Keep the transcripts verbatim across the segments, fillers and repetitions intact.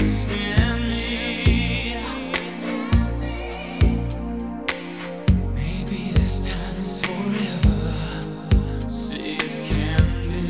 understand me. Maybe this time is forever. Say it can be.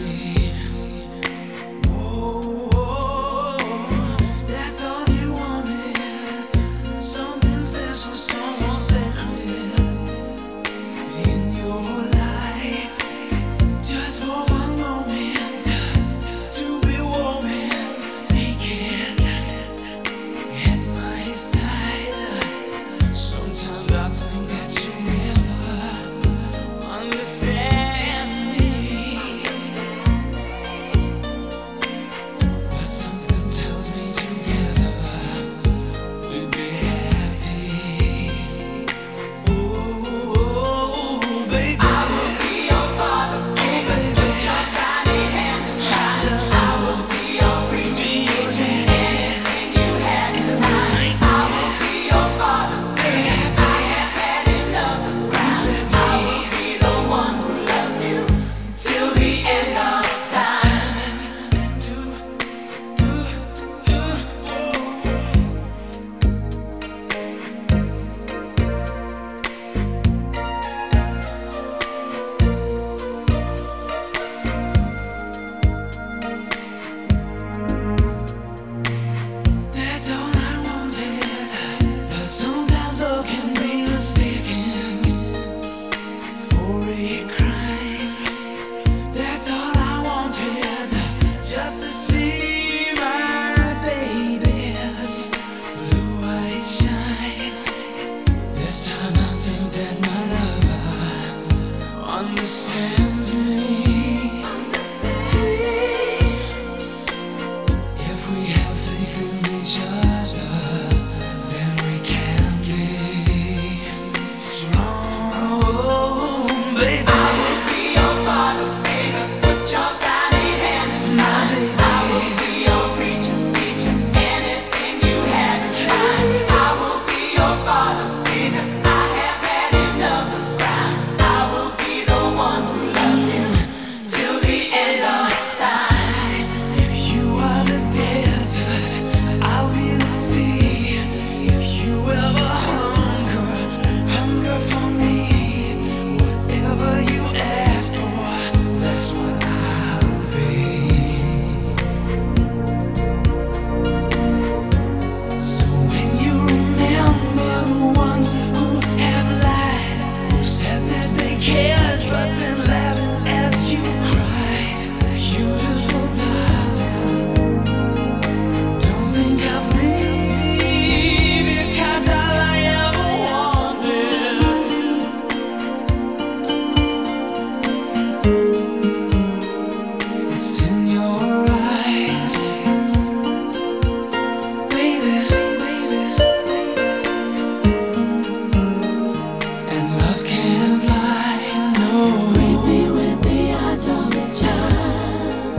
Whoa, that's all you wanted. Something special, someone sacred in your life. Just for one moment, to be warm and naked at my side. Sometimes I think that you never understand me, but something tells me together we'd be happy. Oh, baby, I will be your father figure. Put your tiny hand in mine. I will be your preacher, teaching anything you had in mind. I will be your father figure. I have had enough of crying. I will be the one who loves you till the end of time. Do, do, do, That's all I wanted, but sometimes love can be mistaken for a crime. That's all I wanted, just to see my baby's blue eyes shine. This time I think that my lover understands me. If we have faith in each other, then we can be strong, baby. I will be your father figure. Put your tiny hand in mine. I will be your preacher, teacher, anything you had in mind. I will be your father figure. I have had enough of crime. I will be the one who loves you till the end of time. If you are the desert, I'll be the sea. If you ever hunger, hunger for me, whatever you ask for, that's what I'll be. So when you remember the ones who have lied, who said that they cared but then laughed as you cried, beautiful darling, don't think of me, because all I ever wanted it's in your eyes, baby, baby. And love can't lie, no. Greet me with the eyes of a child.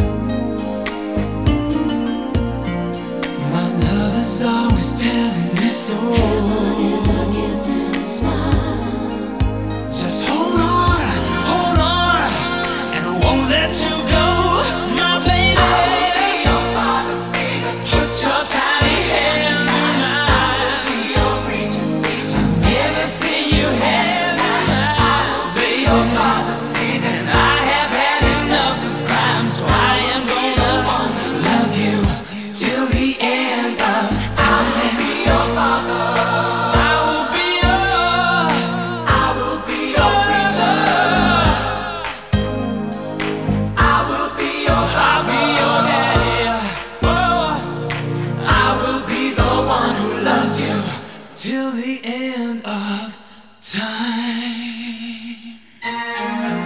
My love is always telling me so. His blood is a kiss and a smile. Just hold on, hold on, and I won't let you go, my baby. I will be your father figure. Put your tiny hand in mine. I will be your preacher, teacher, everything you have in mind. I will be your father figure, and I have had enough of crime, so I am gonna love you till the end of time. I will be your father. I will be your. I will be your preacher. I will be your. I'll be your daddy. Oh, I will be the one who loves you till the end of time.